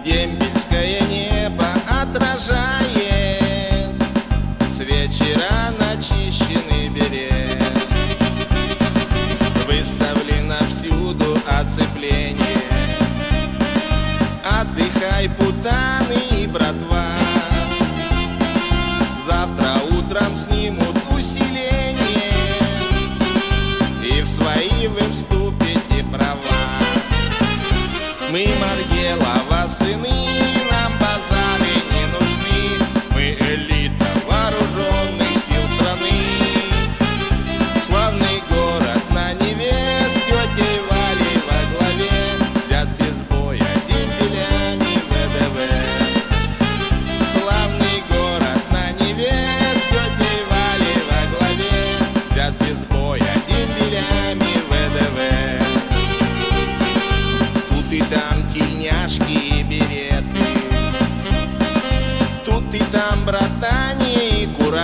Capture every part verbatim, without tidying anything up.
дембельское небо отражает с вечера начищенный берег. Выставлено всюду оцепление. Отдыхай, путаны и братва, завтра утром снимут усиление, и в свои вы вступите права. Мы Маргелова сыны, нам базары не нужны. Мы элита вооруженных сил страны. Славный город на Неве с тетей Валей во главе взят без боя дембелями ВДВ. Славный город на Неве с тетей Валей во главе взят без боя дембелями ВДВ. Тут и там тельняшки и береты, тут и там братание и кураж.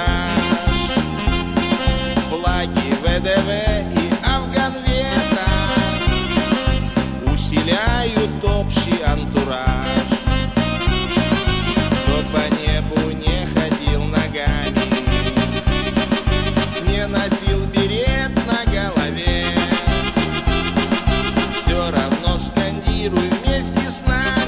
Флаги ВДВ и Афганвета усиляют общий антураж. Кто по небу не ходил ногами, не носил берет на голове, все равно скандируй вместе с нами.